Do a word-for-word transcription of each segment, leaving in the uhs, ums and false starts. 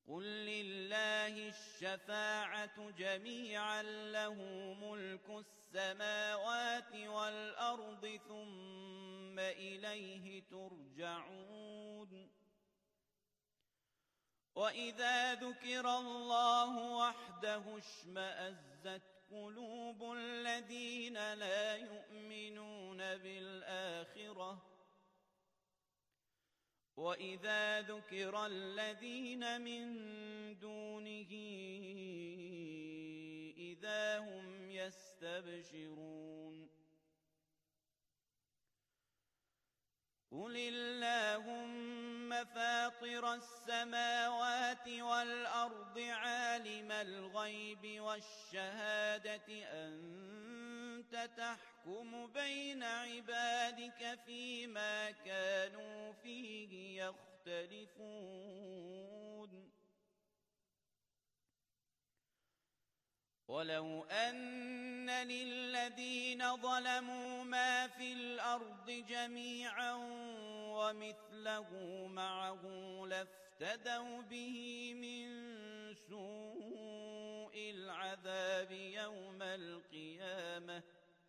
قل لله الشفاعة جميعا له ملك السماوات والأرض ثم إليه ترجعون وإذا ذكر الله وحده اشمأزت قلوب الذين لا يؤمنون بالآخرة وإذا ذكر الذين من دونه إذا هم يستبشرون قل اللهم فاطر السماوات والأرض عالم الغيب والشهادة أنت تحكم بين عبادك فيما كانوا فيه يختلفون ولو أن للذين ظلموا ما في الأرض جميعا ومثله معه لافتدوا به من سوء العذاب يوم القيامة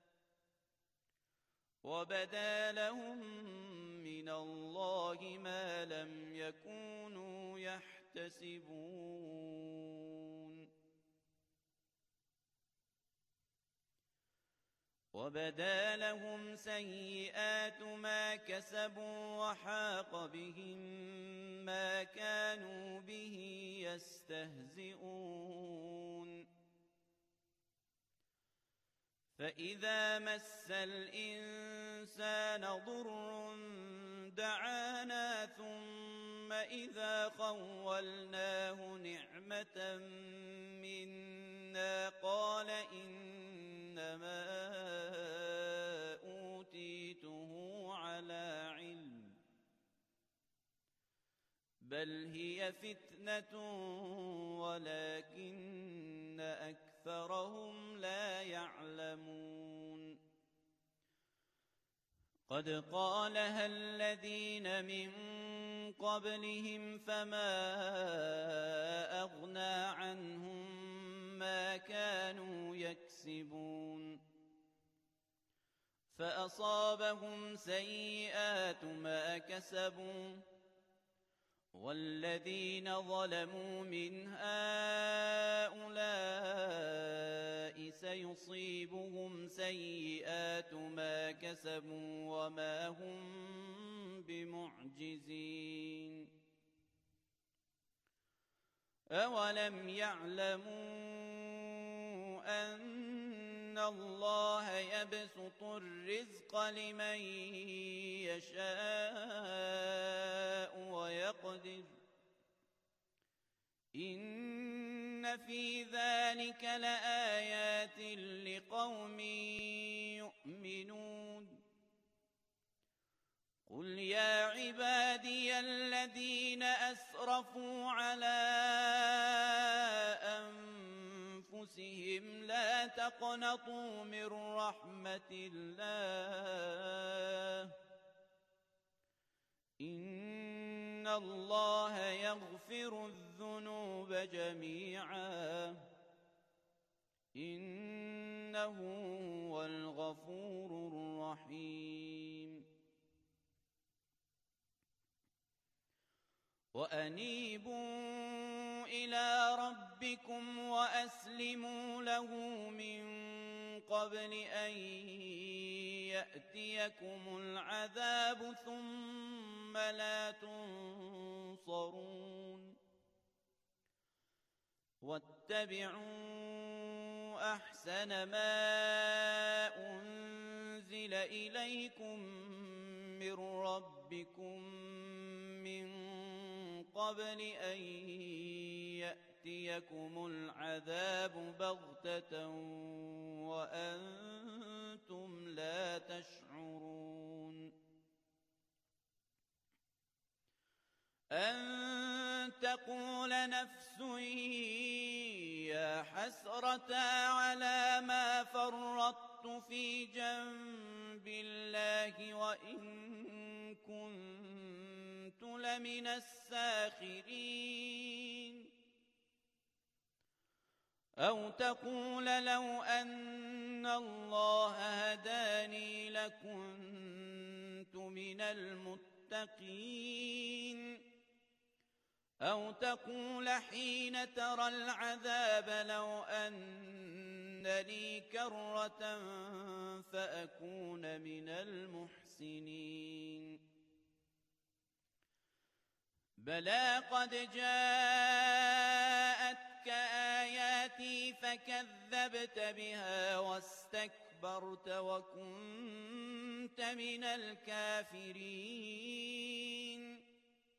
وبدا لهم من الله ما لم يكونوا يحتسبون وبدا لهم سيئات ما كسبوا وحاق بهم ما كانوا به يستهزئون فإذا مس الإنسان ضر دعانا ثم إذا خولناه نعمة منا قال إنما أوتيته على علم بل هي فتنة ولكن أكثرهم لا يعلمون قد قالها الذين من قبلهم فما أغنى عنهم ما كانوا يكسبون فأصابهم سيئات ما كسبوا والذين ظلموا من هؤلاء سيصيبهم سيئات ما كسبوا وما هم بمعجزين أولم يعلموا أن الله يبسط الرزق لمن يشاء ويقدر إن في ذلك لآيات لقوم يؤمنون قل يا عبادي الذين أسرفوا على أنفسهم لا تقنطوا من رحمة الله إن الله يغفر الذنوب جميعا إنه هو الغفور الرحيم وأنيبوا إلى ربكم وأسلموا له من قبل أن يأتيكم العذاب ثم لا تنصرون واتبعوا أحسن ما أنزل إليكم من ربكم من قبل أن يأتيكم العذاب بغتة وأنتم لا تشعرون أن تقول نفس يا حسرة على ما فرطت في جنب الله وإن كنت لمن الساخرين أو تقول لو أن الله هداني لكنت من المتقين. أو تقول حين ترى العذاب لو أن لي كرة فأكون من المحسنين. بلى قد جاءتك آياتي فكذبت بها واستكبرت وكنت من الكافرين.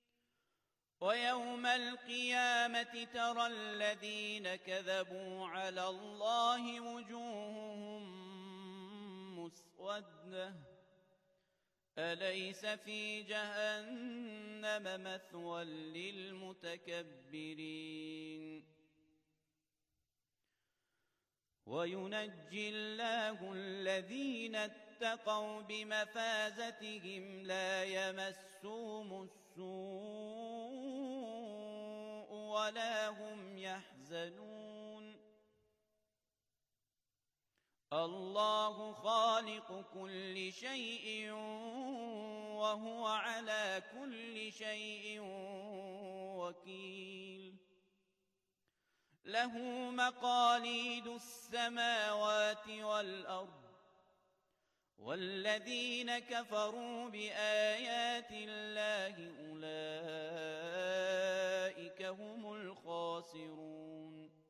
ويوم القيامة ترى الذين كذبوا على الله وجوههم مسودة أليس في جهنم مثوى للمتكبرين. وينجي الله الذين اتقوا بمفازتهم لا يمسهم السوء ولا هم يحزنون. الله خالق كل شيء وهو على كل شيء وكيل. له مقاليد السماوات والأرض والذين كفروا بآيات الله أولئك هم الخاسرون.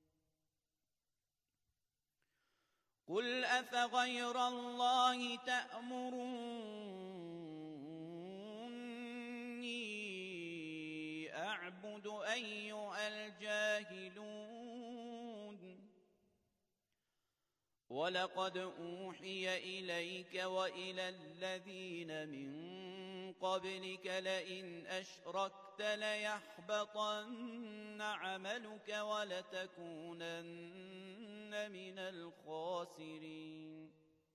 قل أفغير الله تأمروني أعبد أيها الجاهلون. ولقد أوحي إليك وإلى الذين من قبلك لئن أشركت ليحبطن عملك ولتكونن من الخاسرين.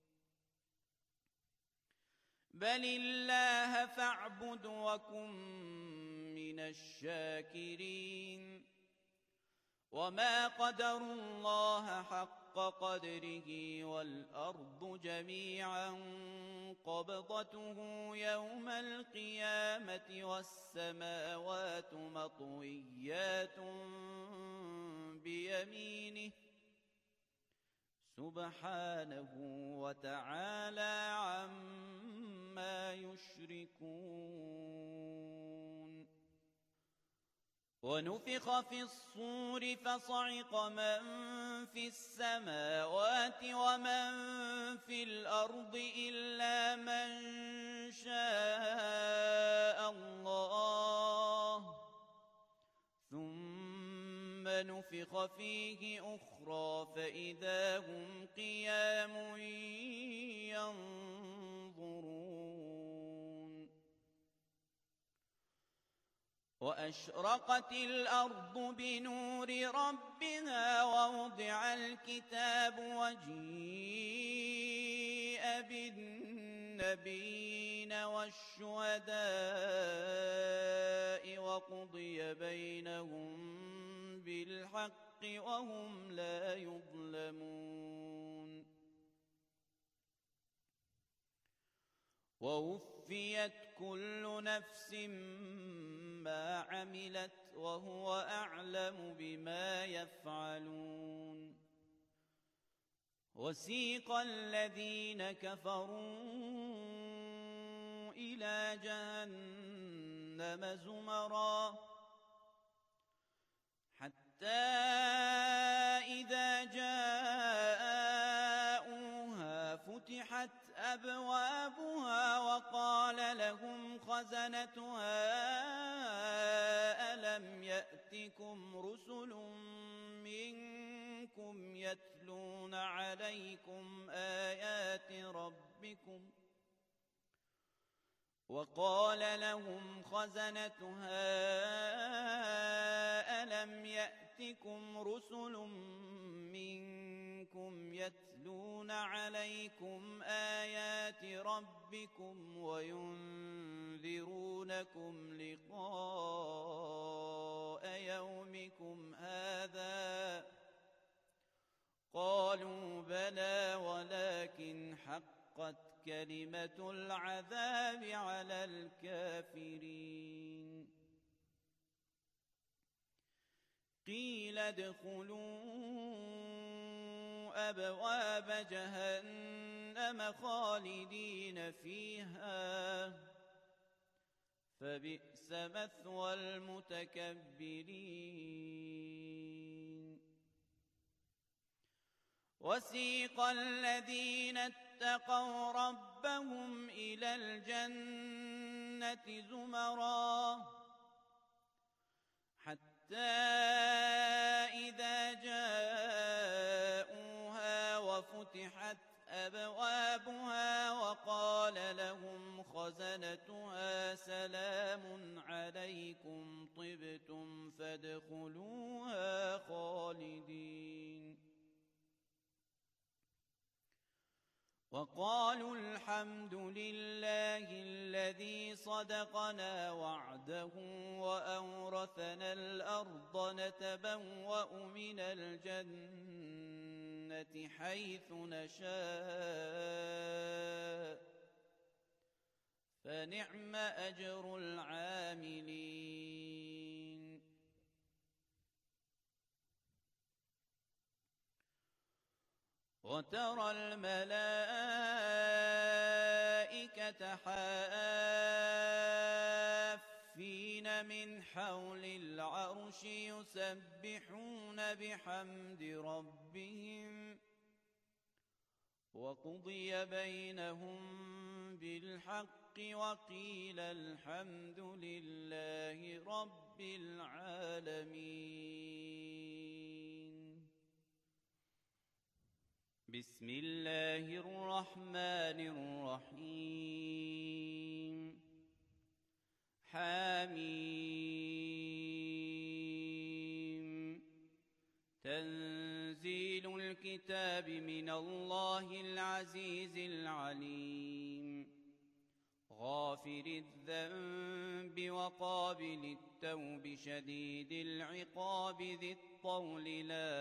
بل الله فاعبد وكن من الشاكرين. وما قدروا الله حق قدره والأرض جميعا قبضته يوم القيامة والسماوات مطويات بيمينه سبحانه وتعالى عما يشركون. ونفخ في الصور فصعق من في السماوات ومن في الأرض إلا من شاء الله ثم نفخ فيه أخرى فإذا هم قيام ينظرون. وأشرقت الأرض بنور ربها ووضع الكتاب وجيء بالنبيين والشهداء وقضي بينهم بالحق وهم لا يظلمون. ووفيت كل نفس ما عملت وهو أعلم بما يفعلون. وسيق الذين كفروا إلى جهنم زمرا حتى إذا جاءوها فتحت أبوابها وقال لهم خزنتها ألم يأتكم رسل منكم يتلون عليكم آيات ربكم وقال لهم خزنتها ألم يأتكم رسل منكم يتلون عليكم آيات ربكم وينذرونكم لقاء يومكم هذا قالوا بلى ولكن حقت كلمة العذاب على الكافرين قيل ادخلوا أبواب جهنم خالدين فيها فبئس مثوى المتكبرين وسيق الذين اتقوا ربهم إلى الجنة زمرا حتى إذا جاءوها وفتحت أبوابها وقال لهم خزنتها سلام عليكم طبتم فادخلوها خالدين وقالوا الحمد لله الذي صدقنا وعده وأورثنا الأرض نتبوأ من الجنة حيث نشاء فنعم أجر العاملين وترى الملائكة حافين من حول العرش يسبحون بحمد ربهم وقضي بينهم بالحق وقيل الحمد لله رب العالمين بسم الله الرحمن الرحيم حميم تنزيل الكتاب من الله العزيز العليم غافر الذنب وقابل التوب شديد العقاب ذي الطول لا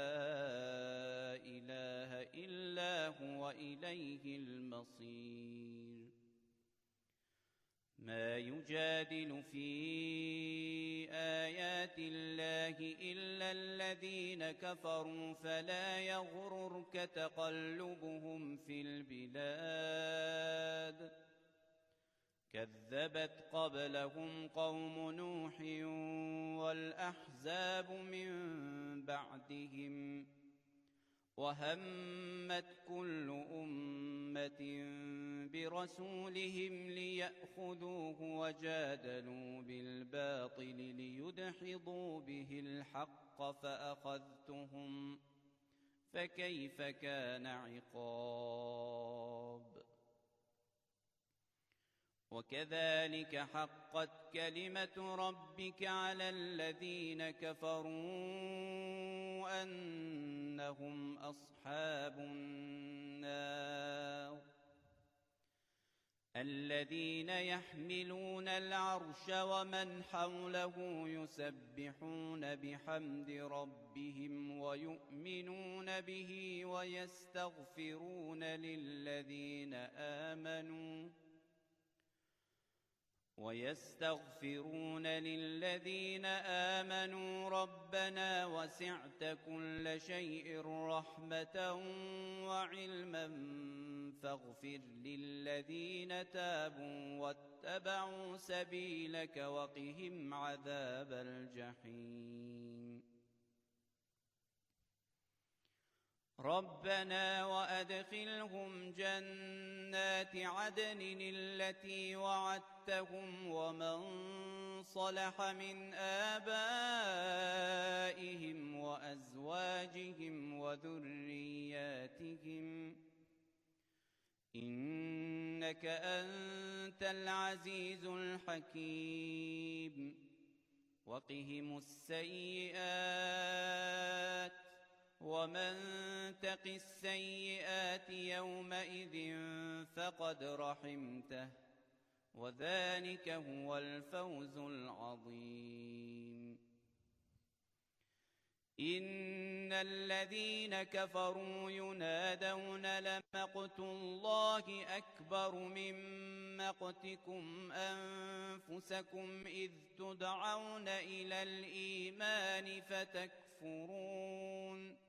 إله إلا هو إليه المصير ما يجادل في آيات الله إلا الذين كفروا فلا يغررك تقلبهم في البلاد كذبت قبلهم قوم نوح والأحزاب من بعدهم وهمت كل أمة برسولهم ليأخذوه وجادلوا بالباطل ليدحضوا به الحق فأخذتهم فكيف كان عقاب وكذلك حقت كلمة ربك على الذين كفروا أنهم أصحاب النار الذين يحملون العرش ومن حوله يسبحون بحمد ربهم ويؤمنون به ويستغفرون للذين آمنوا ويستغفرون للذين آمنوا ربنا وسعت كل شيء رحمة وعلما فاغفر للذين تابوا واتبعوا سبيلك وقهم عذاب الجحيم ربنا وأدخلهم جنات عدن التي وعدتهم ومن صلح من آبائهم وأزواجهم وذرياتهم إنك أنت العزيز الحكيم وقهم السيئات ومن تق السيئات يومئذ فقد رحمته وذلك هو الفوز العظيم إن إن الذين كفروا ينادون لمقت الله أكبر من مقتكم أنفسكم إذ تدعون إلى الإيمان فتكفرون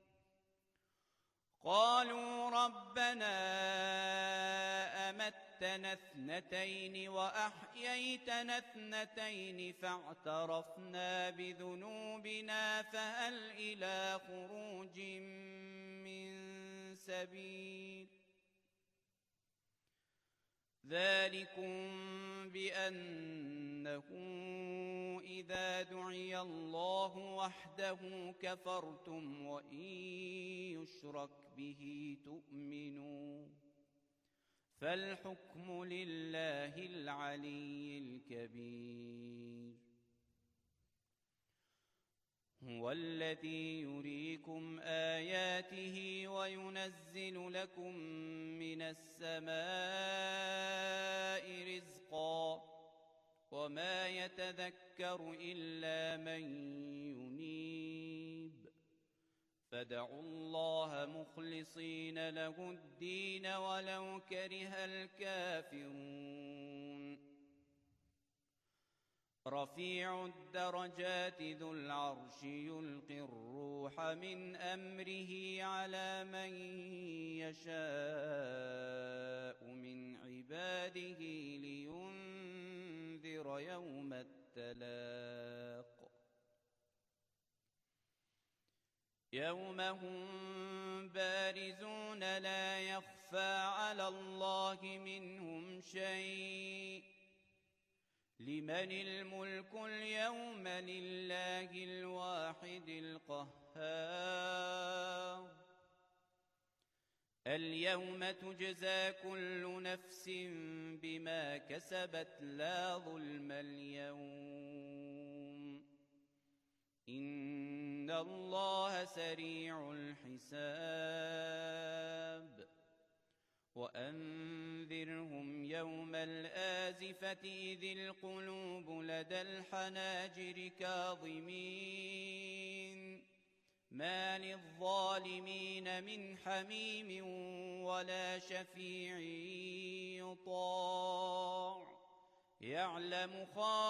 قالوا ربنا أمتنا اثنتين وأحييتنا اثنتين فاعترفنا بذنوبنا فهل إلى خروج من سبيل ذلكم بأنه إذا دعي الله وحده كفرتم وإن يشرك به تؤمنوا فالحكم لله العلي الكبير هو الذي يريكم آياته وينزل لكم من السماء رزقا وما يتذكر إلا من ينيب فادعوا الله مخلصين له الدين ولو كره الكافرون رفيع الدرجات ذو العرش يلقي الروح من أمره على من يشاء من عباده لينذر يوم التلاق يوم هم بارزون لا يخفى على الله منهم شيء لمن الملك اليوم لله الواحد القهار اليوم تجزى كل نفس بما كسبت لا ظلم اليوم إن الله سريع الحساب وأنذرهم يوم الآزفة إذ القلوب لدى الحناجر كاظمين ما للظالمين من حميم ولا شفيع يطاع يعلم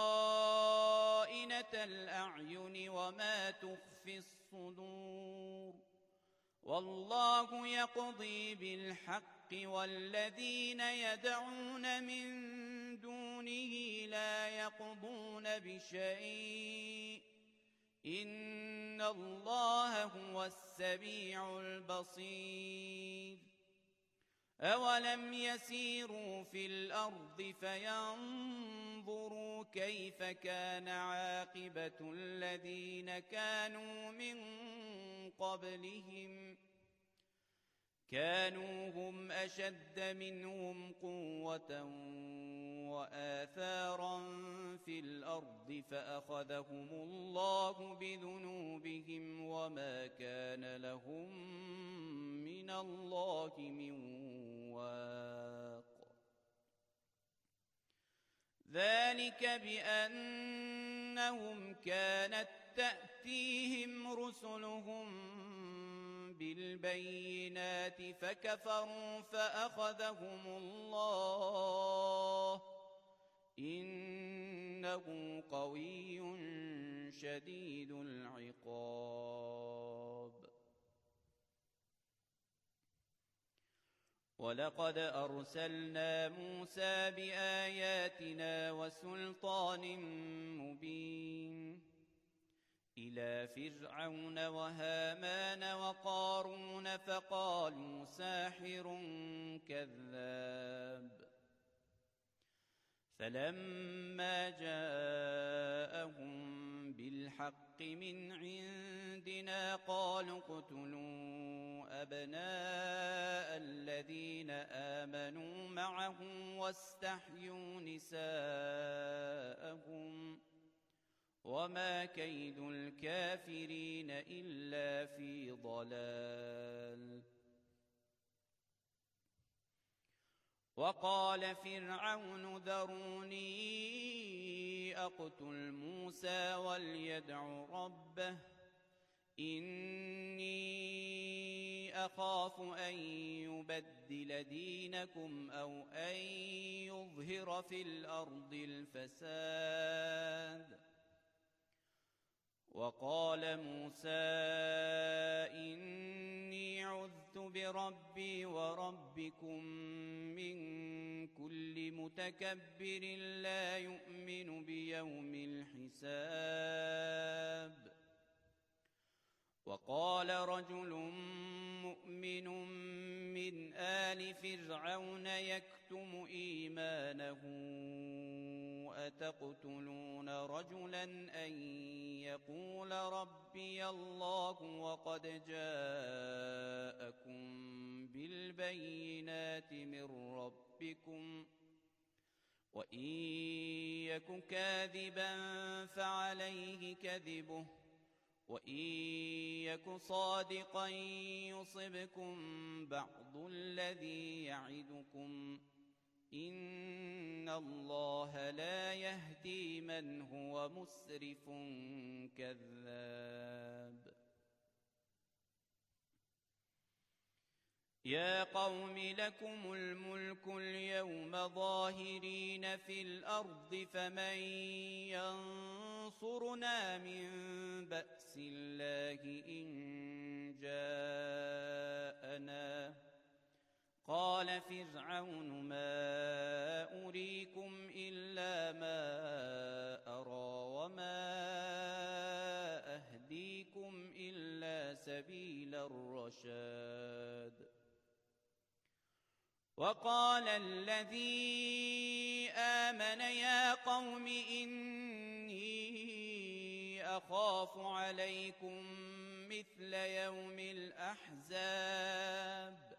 خائنة الأعين وما تخفي الصدور والله يقضي بالحق والذين يدعون من دونه لا يقضون بشيء إن الله هو السميع البصير أولم يسيروا في الأرض فينظروا كيف كان عاقبة الذين كانوا من قبلهم كانوا هم أشد منهم قوة وآثارا في الأرض فأخذهم الله بذنوبهم وما كان لهم من الله من واق ذلك بأنهم كانت تأتيهم رسلهم بالبينات فكفروا فأخذهم الله إنه قوي شديد العقاب ولقد أرسلنا موسى بآياتنا وسلطان مبين إلى فرعون وهامان وقارون فقالوا ساحر كذاب فلما جاءهم بالحق من عندنا قالوا اقتلوا أبناء الذين آمنوا معه واستحيوا نساءهم وما كيد الكافرين إلا في ضلال وقال فرعون ذروني أقتل موسى وليدع ربه إني أخاف أن يبدل دينكم أو أن يظهر في الأرض الفساد. وقال موسى إني عذت بربي وربكم من كل متكبر لا يؤمن بيوم الحساب. وقال رجل مؤمن من آل فرعون يكتم إيمانه أتقتلون رجلا أن يقول ربي الله وقد جاءكم بالبينات من ربكم وإن يك كاذبا فعليه كذبه وإن يك صادقا يصبكم بعض الذي يعدكم إن الله لا يهدي من هو مسرف كذاب. يا قوم لكم الملك اليوم ظاهرين في الأرض فمن ينصرنا من بأس الله إن جاءنا. قال فرعون ما أريكم إلا ما أرى وما أهديكم إلا سبيل الرشاد. وقال الذي آمن يا قوم إني أخاف عليكم مثل يوم الأحزاب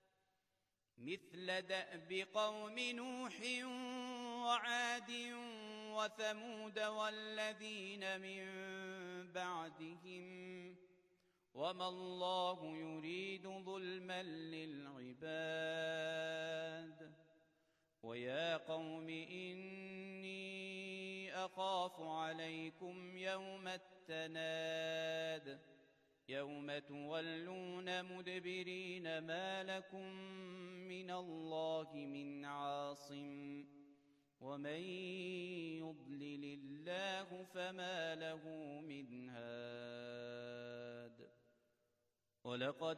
مثل دأب قوم نوح وعاد وثمود والذين من بعدهم وما الله يريد ظلما للعباد. ويا قوم إني أخاف عليكم يوم التناد يوم تولون مدبرين ما لكم من الله من عاصم ومن يضلل الله فما له من هاد. ولقد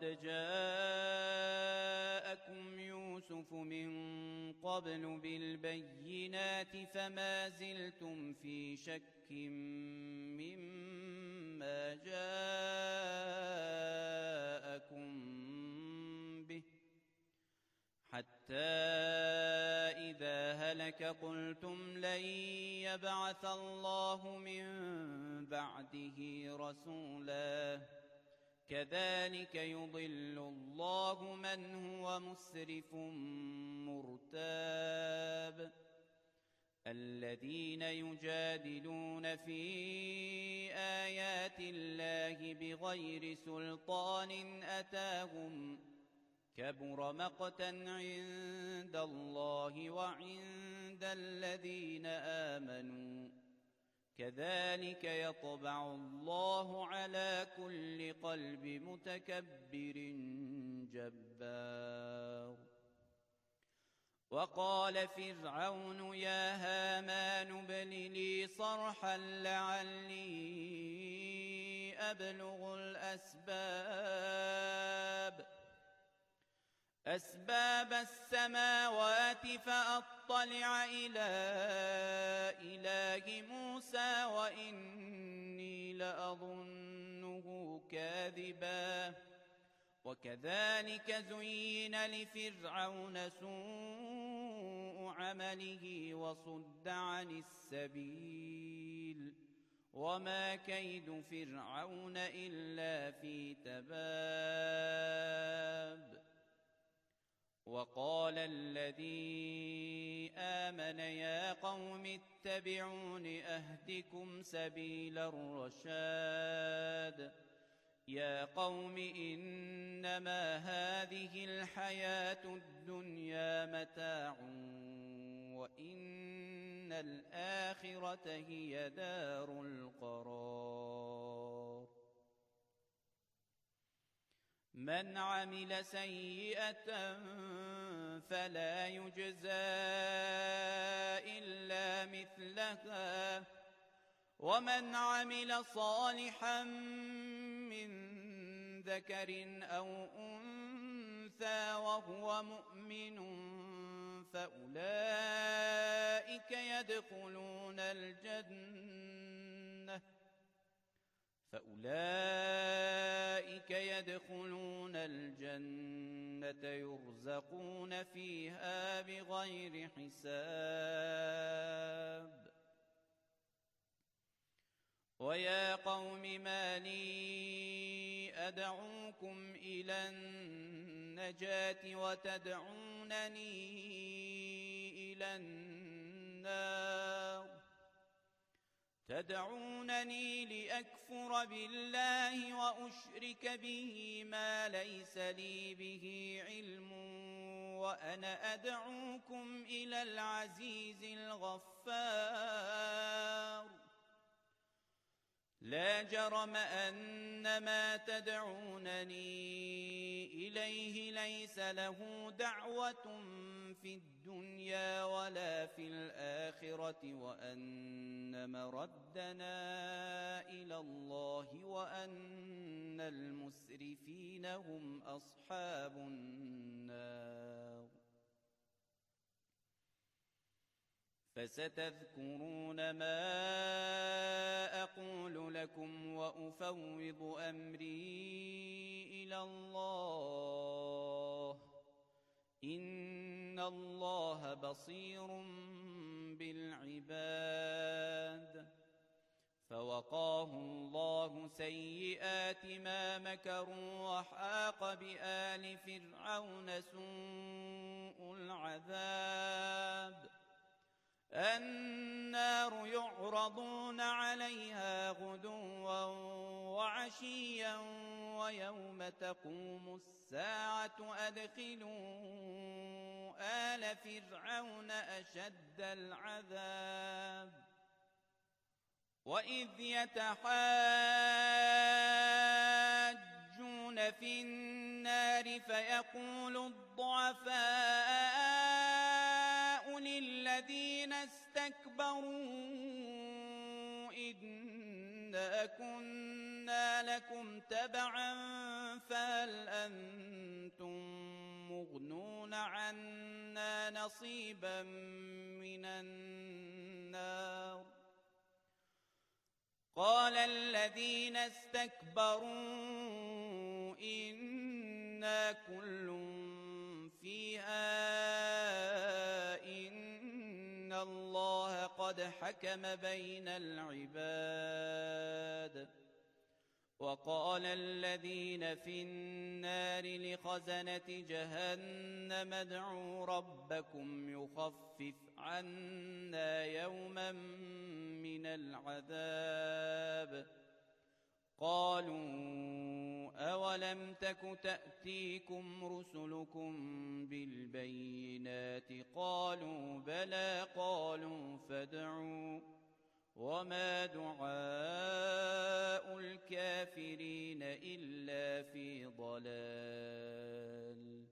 جاءكم يوسف من قبل بالبينات فما زلتم في شك مما جاءكم به حتى إذا هلك قلتم لن يبعث الله من بعده رسولا كذلك يضل الله من هو مسرف مرتاب. الذين يجادلون في آيات الله بغير سلطان أتاهم كبر مقتا عند الله وعند الذين آمنوا كذلك يطبع الله على كل قلب متكبر جبار. وقال فرعون يا هامان ابن لي صرحا لعلي أبلغ الأسباب أسباب السماوات فأطلع إلى إله موسى وإني لأظنه كاذبا. وكذلك زين لفرعون سوء عمله وصد عن السبيل وما كيد فرعون إلا في تباب. وقال الذي آمن يا قوم اتبعون أهدكم سبيل الرشاد. يا قوم إنما هذه الحياة الدنيا متاع وإن الآخرة هي دار القرار. من عمل سيئة فلا يجزى إلا مثلها ومن عمل صالحا من ذكر أو أنثى وهو مؤمن فأولئك يدخلون الجنة فأولئك يدخلون الجنة يرزقون فيها بغير حساب. ويا قوم ما لي أدعوكم إلى النجاة وتدعونني إلى النار تدعونني لأكفر بالله وأشرك به ما ليس لي به علم وأنا أدعوكم إلى العزيز الغفار. لا جرم أن ما تدعونني إليه ليس له دعوة في الدنيا ولا في الآخرة وأن مردنا إلى الله وأن المسرفين هم أصحاب النار. فستذكرون ما أقول لكم وأفوض أمري إلى الله إن الله بصير بالعباد. فوقاه الله سيئات ما مكروا وحاق بآل فرعون سوء العذاب. النار يعرضون عليها غدوا وعشيا ويوم تقوم الساعة أدخلوا آل فرعون أشد العذاب. وإذ يتحاجون في النار فيقول الضعفاء للذين استكبروا إنا كنا لكم تبعا فهل أنتم مغنون عنا نصيبا من النار. قال الذين استكبروا إنا كل فيها إن الله قد حكم بين العباد. وقال الذين في النار لخزنة جهنم ادعوا ربكم يخفف عنا يوما من العذاب. قالوا أولم تك تأتيكم رسلكم بالبينات قالوا بلى قالوا فادعوا وما دعاء الكافرين إلا في ضلال.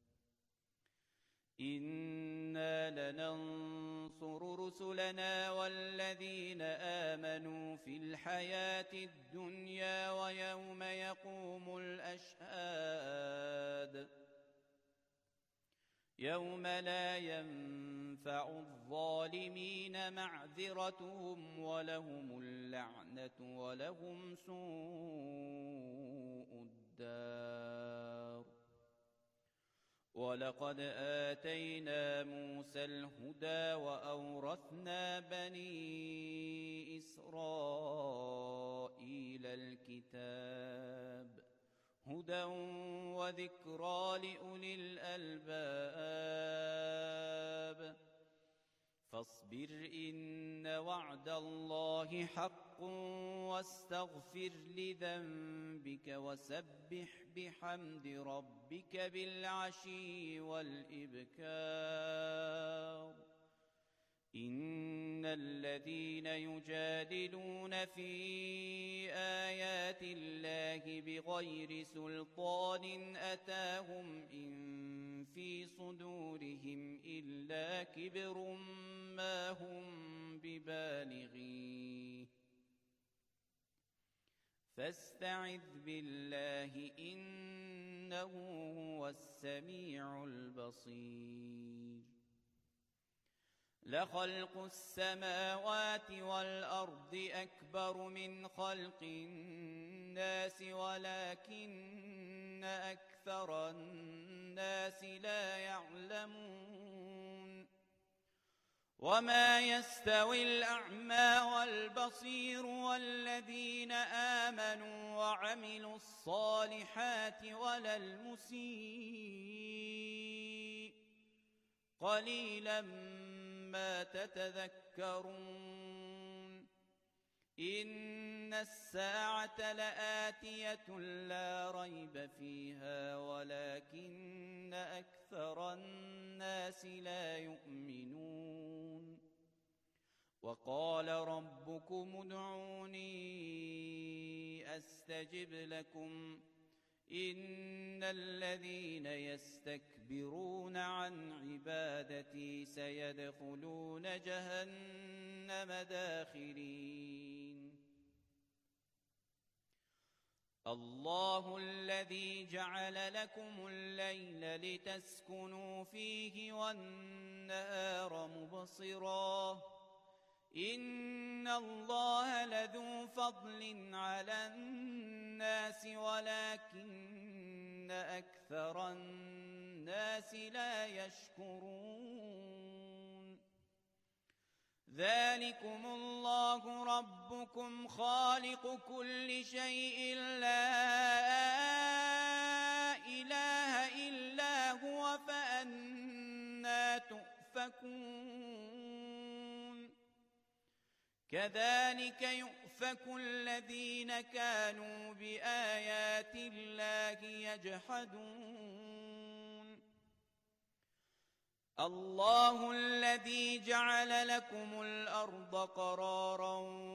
إنا لننصر رسلنا والذين آمنوا في الحياة الدنيا ويوم يقوم الأشهاد. يوم لا ينفع الظالمين معذرتهم ولهم اللعنة ولهم سوء الدار. ولقد آتينا موسى الهدى وأورثنا بني إسرائيل الكتاب هدى وذكرى لأولي الألباب. فاصبر إن وعد الله حق واستغفر لذنبك وسبح بحمد ربك بالعشي والإبكار. إن الذين يجادلون في آيات الله الله بغير سلطان أتاهم إن في صدورهم إلا كبر ما هم ببالغيه فاستعذ بالله إنه هو السميع البصير لخلق السماوات والأرض أكبر من خلق الناس ولكن أكثر الناس لا يعلمون وما يستوي الأعمى والبصير والذين آمنوا وعملوا الصالحات ولا المسيء قليلا ما تتذكرون إن الساعة لآتية لا ريب فيها ولكن أكثر الناس لا يؤمنون وقال ربكم ادعوني أستجب لكم إن الذين يستكبرون عن عبادتي سيدخلون جهنم داخرين الله الذي جعل لكم الليل لتسكنوا فيه والنهار مبصرا إن الله لذو فضل على الناس ولكن أكثر الناس لا يشكرون ذلكم الله ربكم خالق كل شيء لا إله إلا هو فأنى تؤفكون كذلك يؤفك الذين كانوا بآيات الله يجحدون الله الذي جعل لكم الأرض قرارا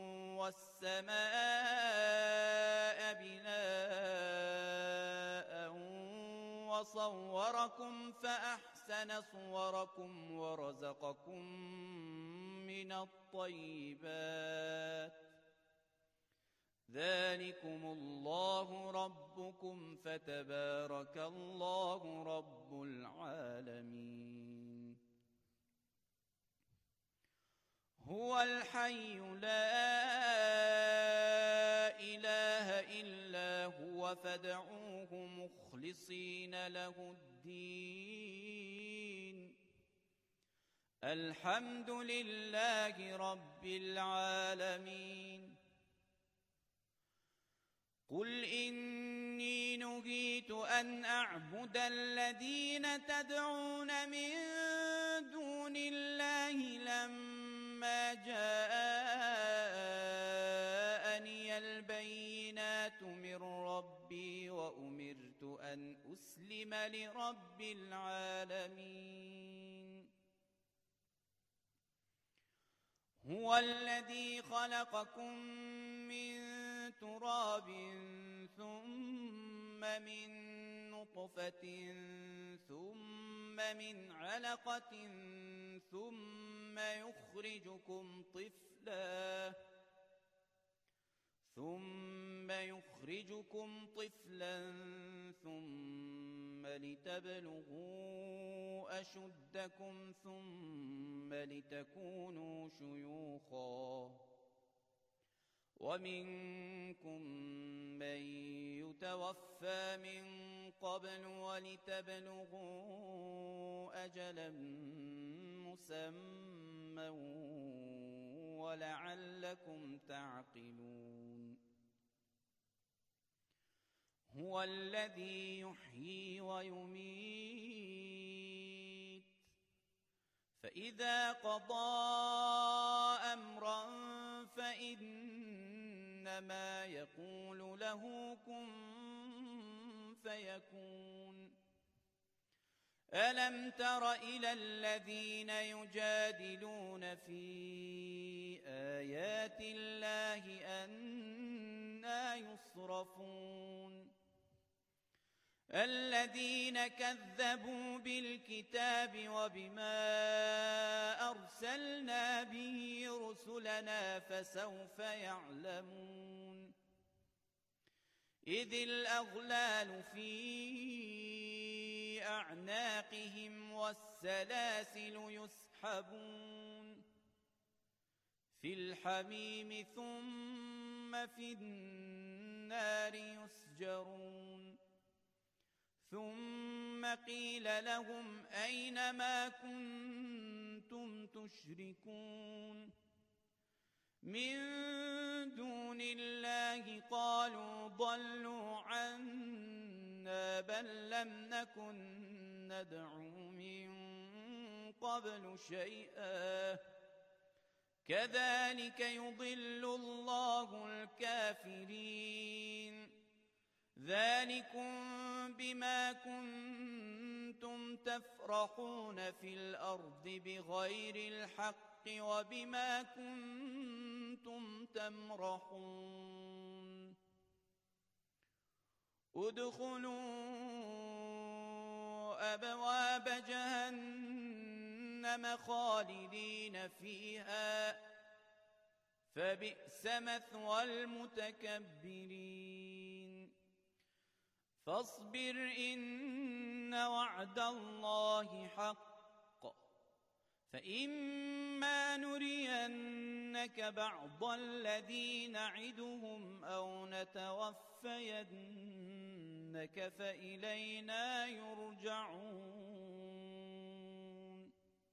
والسماء بناء وصوركم فأحسن صوركم ورزقكم من الطيبات ذلكم الله ربكم فتبارك الله رب العالمين هو الحي لا إله إلا هو فادعوه مخلصين له الدين الحمد لله رب العالمين قل إني نهيت أن أعبد الذين تدعون من دون الله لما جاءني البينات من ربي وأمرت أن أسلم لرب العالمين هو الذي خلقكم من تراب ثم من نطفة ثم من علقة ثم يخرجكم طفلا ثم يخرجكم طفلا ثم لتبلغوا أشدكم ثم لتكونوا شيوخا ومنكم من يتوفى من قبل ولتبلغوا أجلا مسمى ولعلكم تعقلون هو الذي يحيي ويميت فإذا قضى أمرا فإنما يقول له كن فيكون ألم تر إلى الذين يجادلون في آيات الله أنى يصرفون يصرفون الذين كذبوا بالكتاب وبما أرسلنا به رسلنا فسوف يعلمون إذ الأغلال في أعناقهم والسلاسل يسحبون في الحميم ثم في النار يسجرون ثم قيل لهم أين ما كنتم تشركون من دون الله قالوا ضلوا عنا بل لم نكن ندعو من قبل شيئا كذلك يضل الله الكافرين ذلكم بما كنتم تفرحون في الأرض بغير الحق وبما كنتم تمرحون ادخلوا أبواب جهنم خالدين فيها فبئس مثوى المتكبرين فاصبر إن وعد الله حق فإما نرينك بعض الذي نعدهم أو نتوفينك فإلينا يرجعون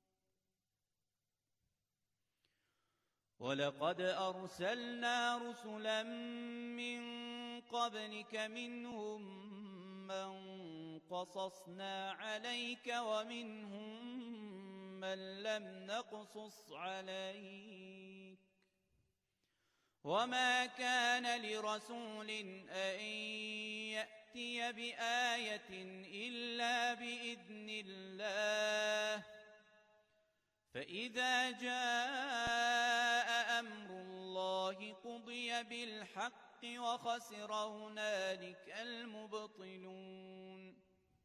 ولقد أرسلنا رسلا من قبلك منهم من قصصنا عليك ومنهم من لم نقصص عليك وما كان لرسول أن يأتي بآية إلا بإذن الله فإذا جاء أمر الله قضي بالحق وخسر هنالك المبطلون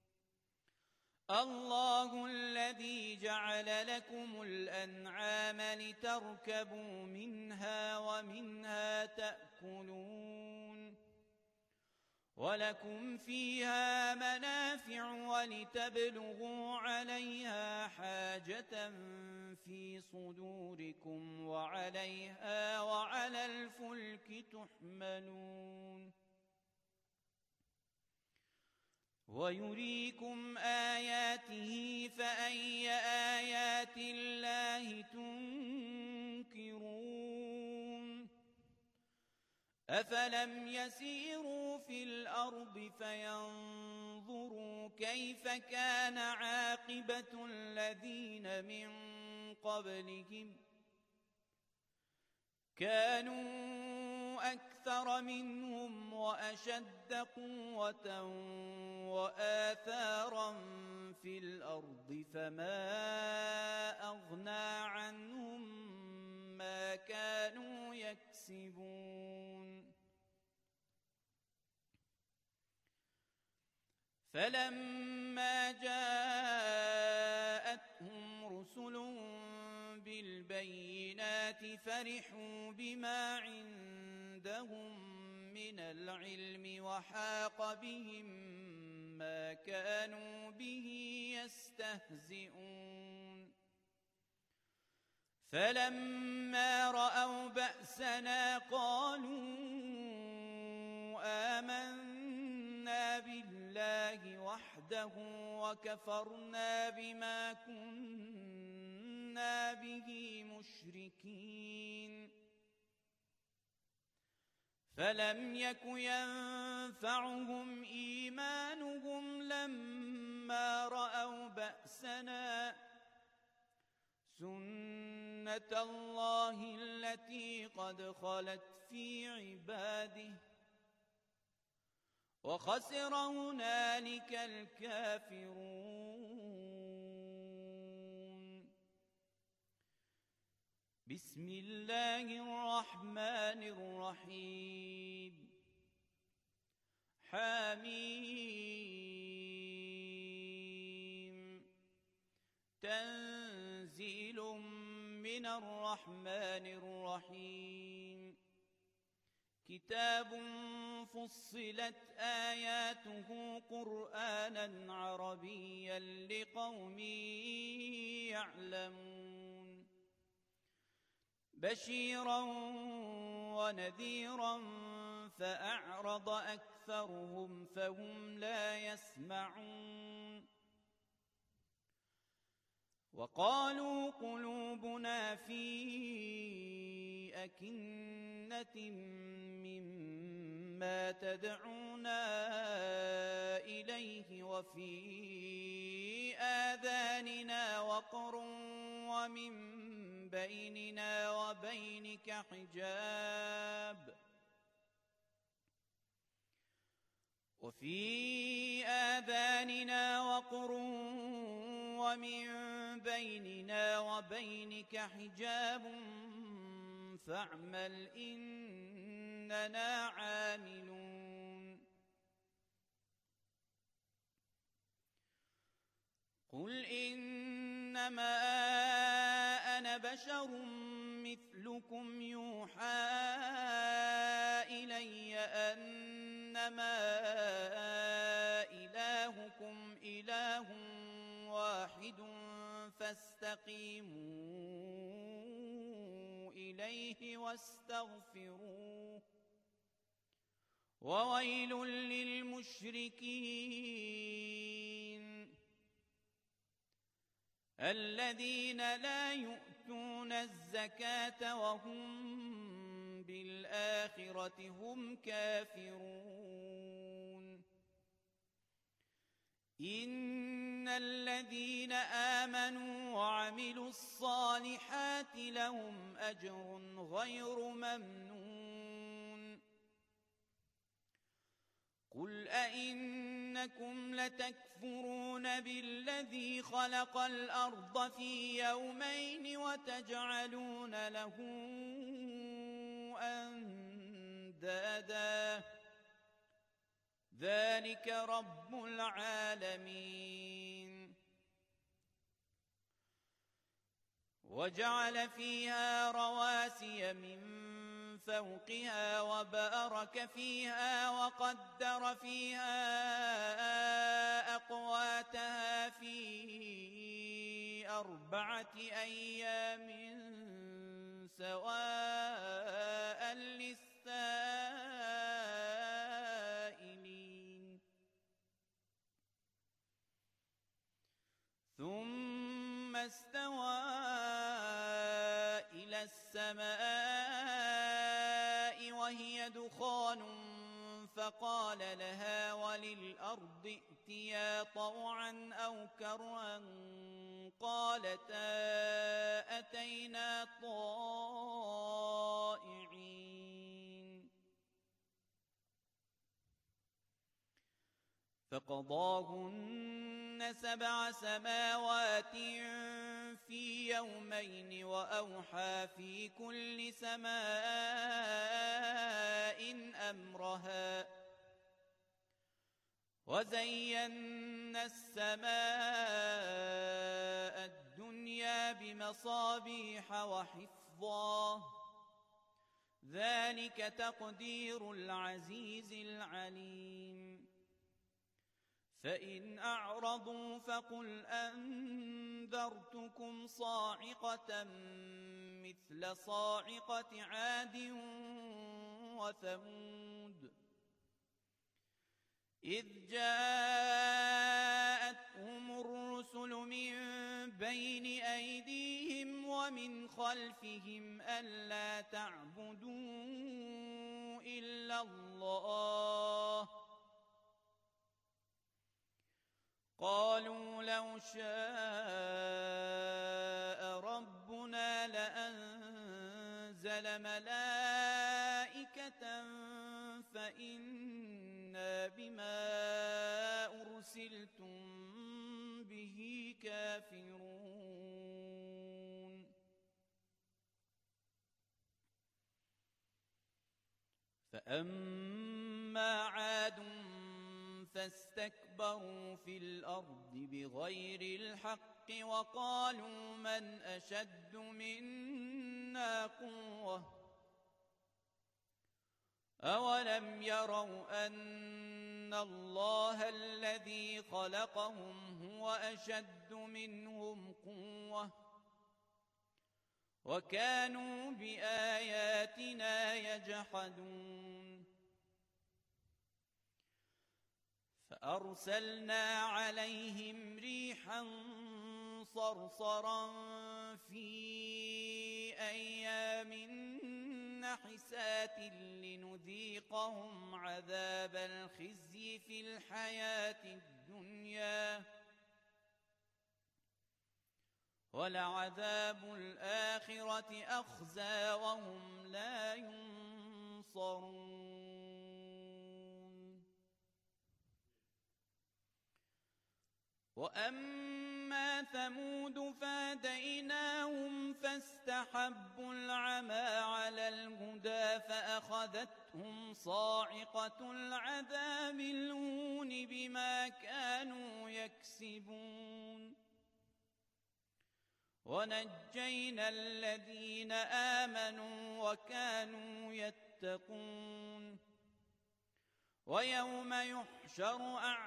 الله الذي جعل لكم الأنعام لتركبوا منها ومنها تأكلون ولكم فيها منافع ولتبلغوا عليها حاجة في صدوركم وعليها وعلى الفلك تحملون ويريكم آياته فأي آيات الله تنكرون أفلم يسيروا في الأرض فينظروا كيف كان عاقبة الذين من قبلهم كانوا أكثر منهم وأشد قوة وآثارا في الأرض فما أغنى عنهم ما كانوا يكسبون فلما جاءتهم رسلهم بالبينات فرحوا بما عندهم من العلم وحاق بهم ما كانوا به يستهزئون فلما رأوا بأسنا قالوا آمنا بالله وحده وكفرنا بما كنا به مشركين فلم يك ينفعهم إيمانهم لما رأوا بأسنا سنة الله التي قد خلت في عباده وخسر هنالك الكافرون بسم الله الرحمن الرحيم حميم تنزيل من الرحمن الرحيم كتاب فصلت آياته قرآنا عربيا لقوم يعلمون بشيرا ونذيرا فأعرض أكثرهم فهم لا يسمعون وقالوا قلوبنا في أكنة مما تدعونا إليه وفي آذاننا وقر ومن بيننا وبينك حجاب وفي آذاننا وقر ومن بيننا وبينك حجاب فاعمل إننا عاملون قل إنما أنا بشر مثلكم يوحى إلي أنما إلهكم إله واحد فاستقيموا إليه واستغفروه وويل للمشركين الذين لا يؤتون الزكاة وهم بالآخرة هم كافرون إن الذين آمنوا وعملوا الصالحات لهم أجر غير ممنون قل أئنكم لتكفرون بالذي خلق الأرض في يومين وتجعلون له أندادا ذلك رب العالمين وجعل فيها رواسي من فوقها وبارك فيها وقدر فيها أقواتها في أربعة أيام سواء للسائلين ثم استوى إلى السماء وهي دخان فقال لها وللأرض ائتيا طوعا أو كرها قالتا أتينا طائعين فقضاهن سبع سماوات في يومين وأوحى في كل سماء أمرها وزينا السماء الدنيا بمصابيح وحفظا ذلك تقدير العزيز العليم فإن أعرضوا فقل أنذرتكم صاعقة مثل صاعقة عاد وثمود إذ جاءتهم الرسل من بين أيديهم ومن خلفهم ألا تعبدوا إلا الله قالوا لو شاء ربنا لأنزل ملائكة فإنا بما أرسلتم به كافرون فأما عاد فاستكبروا في الأرض بغير الحق وقالوا من أشد منا قوة أولم يروا أن الله الذي خلقهم هو أشد منهم قوة وكانوا بآياتنا يجحدون فأرسلنا عليهم ريحا صرصرا في أيام نحسات لنذيقهم عذاب الخزي في الحياة الدنيا ولعذاب الآخرة أخزى وهم لا ينصرون. وأما ثمود فهديناهم فاستحبوا العمى على الهدى فأخذتهم صاعقة العذاب الهون بما كانوا يكسبون ونجينا الذين آمنوا وكانوا يتقون. ويوم يحشر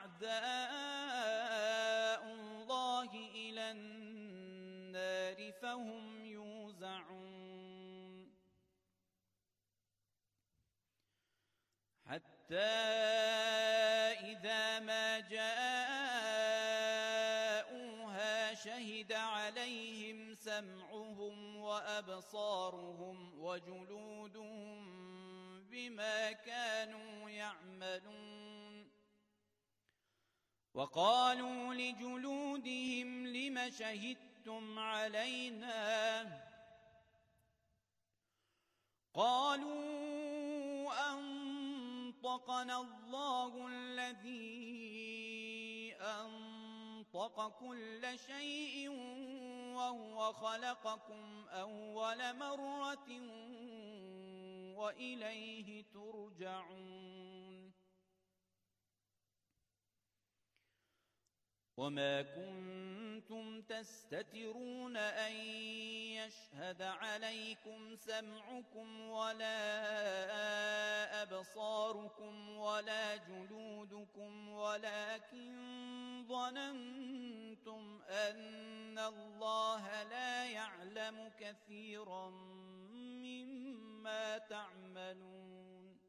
أعداء الله إلى النار فهم يوزعون حتى إذا ما جاءوها شهد عليهم سمعهم وأبصارهم وجلودهم بما كانوا يعملون. وقالوا لجلودهم لم شهدتم علينا قالوا أنطقنا الله الذي أنطق كل شيء وهو خلقكم أول مرة وإليه ترجعون. وما كنتم تستترون أن يشهد عليكم سمعكم ولا أبصاركم ولا جلودكم ولكن ظننتم أن الله لا يعلم كثيرا مما تعملون.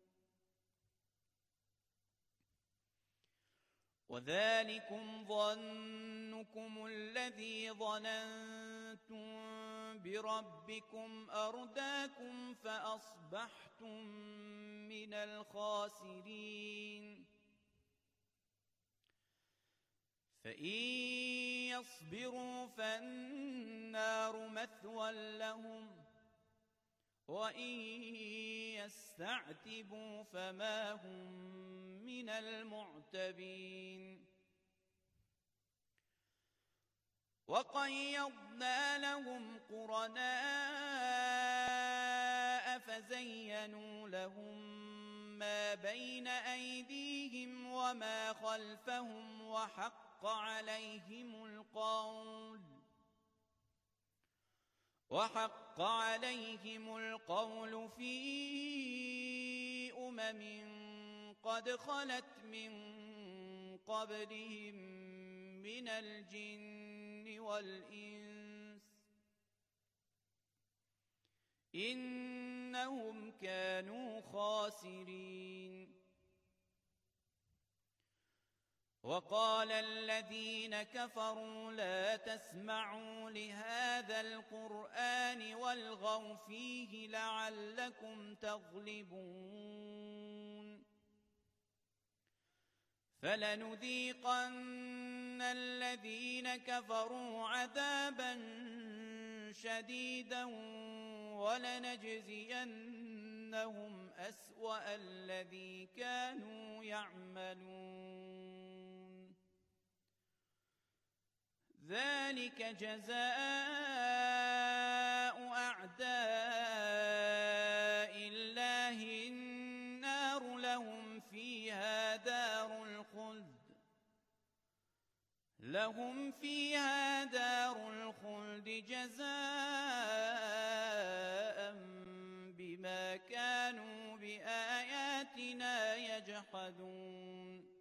وذلكم ظنكم الذي ظننتم بربكم أرداكم فأصبحتم من الخاسرين. فإن يصبروا فالنار مثوى لهم وإن يستعتبوا فما هم من المعتبين. وقيضنا لهم قرناء فزينوا لهم ما بين أيديهم وما خلفهم وحق عليهم القول وحق عليهم القول في أمم قد خلت من قبلهم من الجن والإنس إنهم كانوا خاسرين. وقال الذين كفروا لا تسمعوا لهذا القرآن والغوا فيه لعلكم تغلبون. فلنذيقن الذين كفروا عذابا شديدا ولنجزينهم أسوأ الذي كانوا يعملون. ذلك جزاء أعداء الله النار لهم فيها دار الخلد لهم فيها دار الخلد جزاء بما كانوا بآياتنا يجحدون.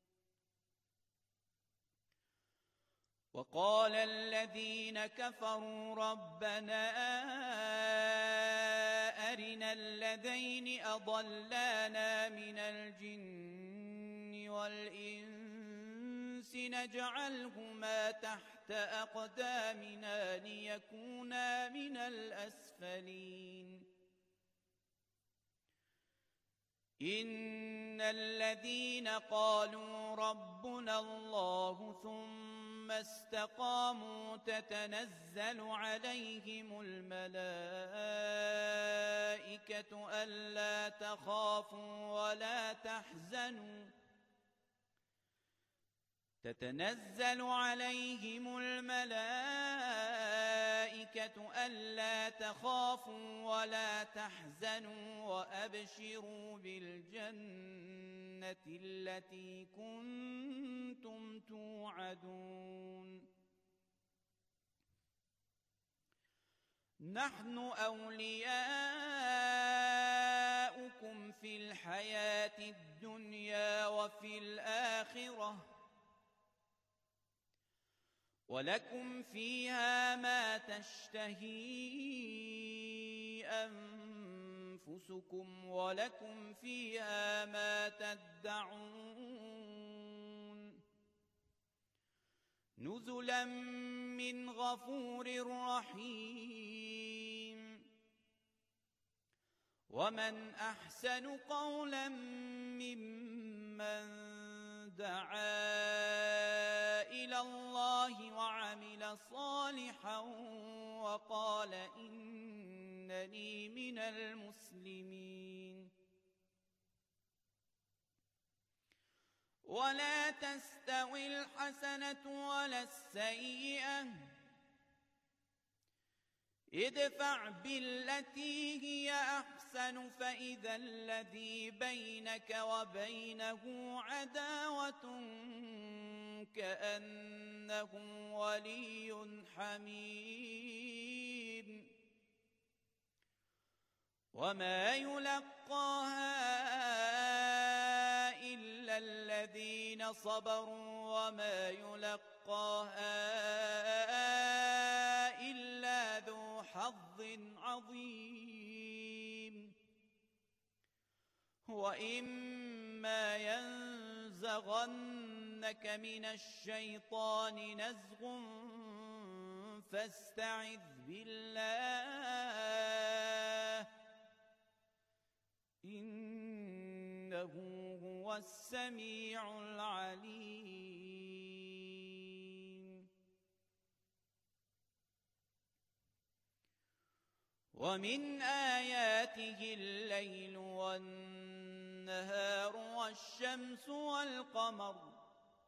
وقال الذين كفروا ربنا أرنا الذين أضلانا من الجن والإنس نجعلهما تحت أقدامنا ليكونا من الأسفلين. إن الذين قالوا ربنا الله ثم استقاموا تتنزل عليهم الملائكة ألا تخافوا ولا تحزنوا تتنزل عليهم الملائكة ألا تخافوا ولا تحزنوا وأبشروا بالجنة التي كنتم توعدون. نحن أولياؤكم في الحياة الدنيا وفي الآخرة ولكم فيها ما تشتهي أنفسكم ولكم فيها ما تدعون. نزلا من غفور رحيم. ومن أحسن قولا ممن دعا إلى الله وعمل صالحا وقال إنني من المسلمين. ولا تستوي الحسنة ولا السيئة ادفع بالتي هي أحسن فإذا الذي بينك وبينه عداوة كأنه ولي حميم. وما يلقاها إلا الذين صبروا وما يلقاها إلا ذو حظ عظيم. وإما ينزغنك من الشيطان نزغ فاستعذ بالله إنه هو السميع العليم. ومن آياته الليل والنهار والشمس والقمر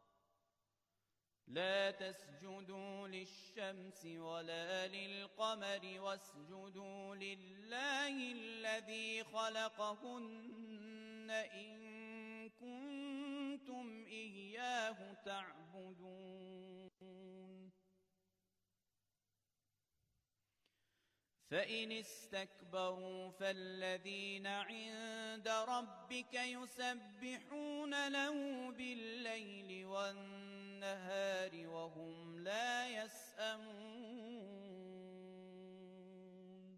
لا تسجدوا للشمس ولا للقمر واسجدوا لله الذي خلقهن إن كنتم إياه تعبدون. فإن استكبروا فالذين عند ربك يسبحون له بالليل والنهار وهم لا يسأمون.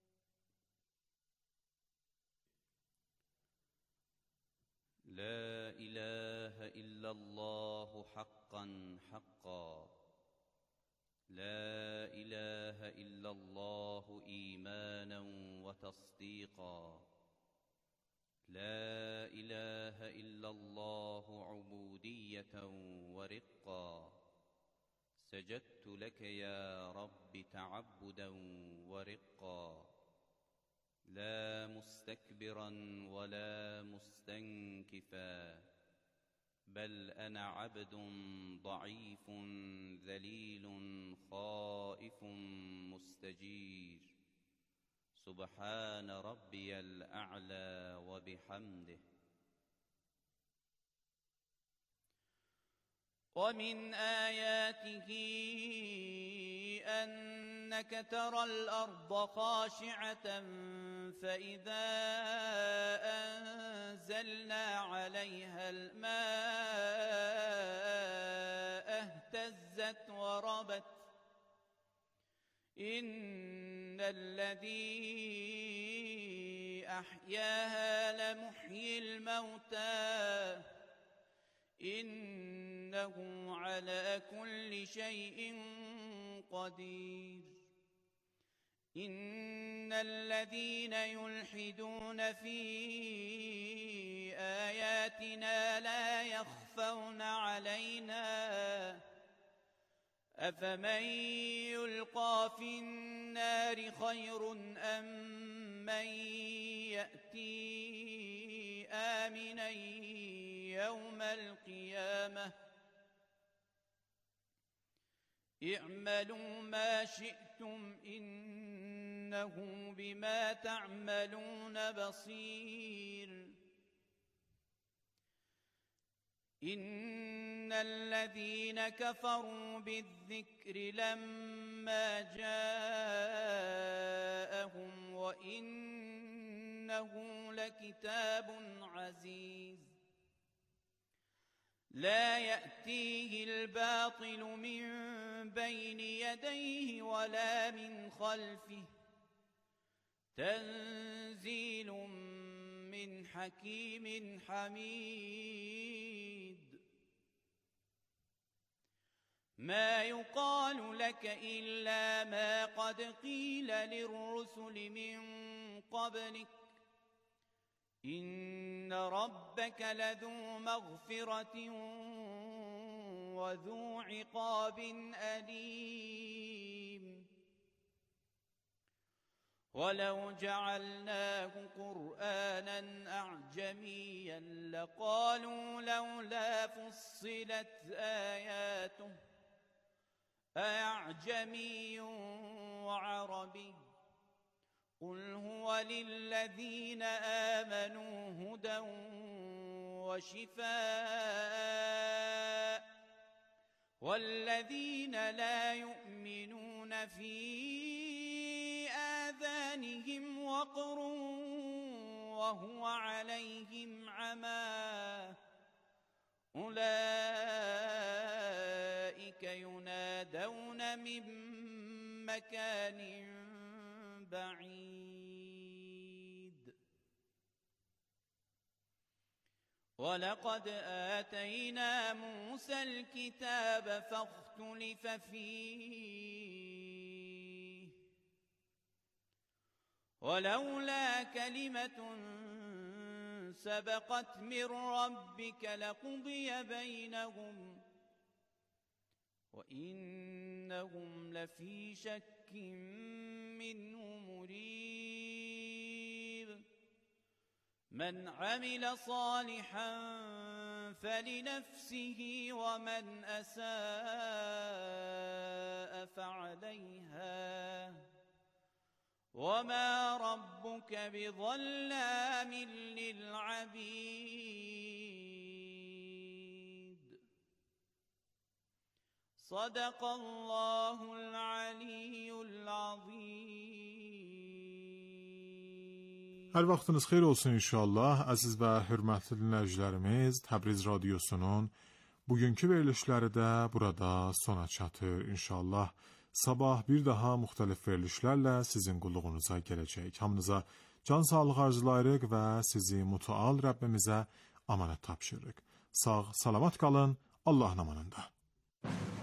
لا إله إلا الله حقا حقا. لا إله إلا الله إيمانا وتصديقا. لا إله إلا الله عبودية ورقا. سجدت لك يا رب تعبدا ورقا. لا مستكبرا ولا مستنكفا بل أنا عبد ضعيف ذليل خائف مستجير. سبحان ربي الأعلى وبحمده. ومن آياته أنك ترى الأرض خاشعة فإذا أنزلنا عليها الماء اهتزت وربت إن الذي أحياها لمحيي الموتى إنه على كل شيء قدير إن الذين يلحدون في آياتنا لا يخفون علينا أفمن يلقى في النار خير أم من يأتي آمنا يوم القيامة اعملوا ما شئتم إنه بما تعملون بصير إن الذين كفروا بالذكر لما جاءهم وإنه لكتاب عزيز لا يأتيه الباطل من بين يديه ولا من خلفه تنزيل من حكيم حميد ما يقال لك إلا ما قد قيل للرسل من قبلك إن ربك لذو مغفرة وذو عقاب أليم ولو جعلناه قرآنا أعجميا لقالوا لولا فصلت آياته أعجمي وعربي قل هو للذين آمنوا هدى وشفاء والذين لا يؤمنون في آذانهم وقر وهو عليهم عمى أولئك ينادون من مكان بعيد ولقد آتينا موسى الكتاب فاختلف فيه ولولا كلمة سبقت من ربك لقضي بينهم وإنهم لفي شك منه مريب من عمل صالحا فلنفسه ومن أساء فعليها وما ربك بظلام للعبيد صدق الله العلی العظیم. Hər vaxtınız xeyir olsun inşallah. Əziz və hörmətli dinləyicilərimiz, Təbriz radiosunun bugünkü verilişləri də burada sona çatır inşallah. Sabah bir daha müxtəlif verilişlərlə sizin qulluğunuza gələcək. Hamınıza can sağlığı arzulayırıq və sizi mütəal Rəbbimizə amanət tapşırırıq. Sağ, salamat qalın, Allahın amanında.